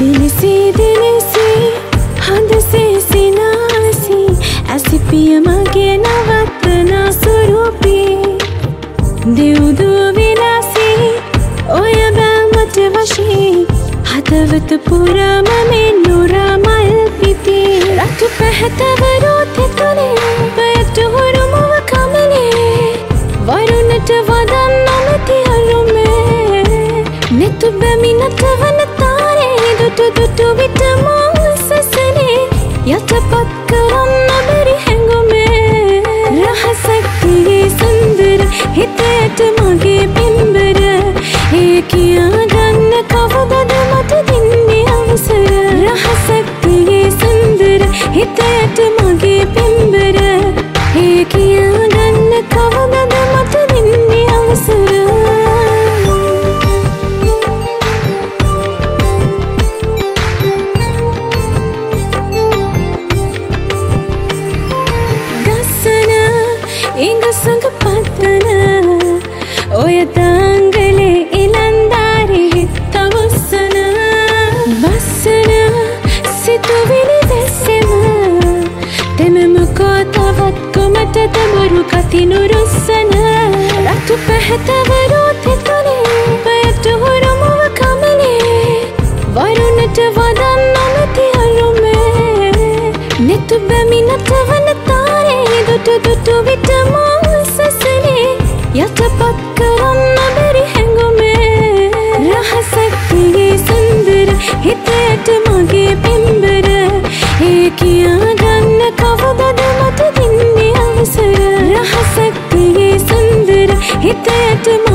දිලිසි හඳසේ සිනාසි ඇසිපිය මගේ නවත්තනා ස්වරූපී දෙව්දුව විලාසී ඔය බැල්මට වශී හදවත පුරාම මේ නුරා මල් පිපි රතු පැහැතවරෝ තෙතුනේ පයට හුරුමුව කමලේ වරුණට වදන් නොමැති අරුමේ නෙතු බැමි නටවන තාරේ දුටු විට මෝසසනේ යටපත් කරන්න බැරි හැඟුමේ රහසක් තියේ සුන්දර හිතට මගේ පින්බර ඒ කියා ගන්න කවදද මට දෙන්නේ අවසර රහසක් තියේ සුන්දර හිතට මගේ පින්බර ඒ කියා ගන්න කවදද මට දෙන්නේ අවසර ඉඟසඟ පත්තන ඔය තාංගලේ ඉලන්දාරි හිතවස්සන වස්සන සිතුවිලි දැස්සෙම දෙමමකෝ තවත් කොමටද බොරු කතිනුරුස්සන රතු පැහැතවරෝ තෙතුනේ පයට හුරුමුව කමලේ වරුණට වදන් නොමැති අරුමේ නෙතු බැමි නටවන තාරේ දුටු විට මෝසසනේ යටපත් කරන්න බැරි හැඟුමේ රහසක් තියේ සුන්දර හිතට මගේ පින්බර ඒ කියා ගන්න කවදද මට දෙන්නේ අවසර රහසක් තියේ සුන්දර හිතට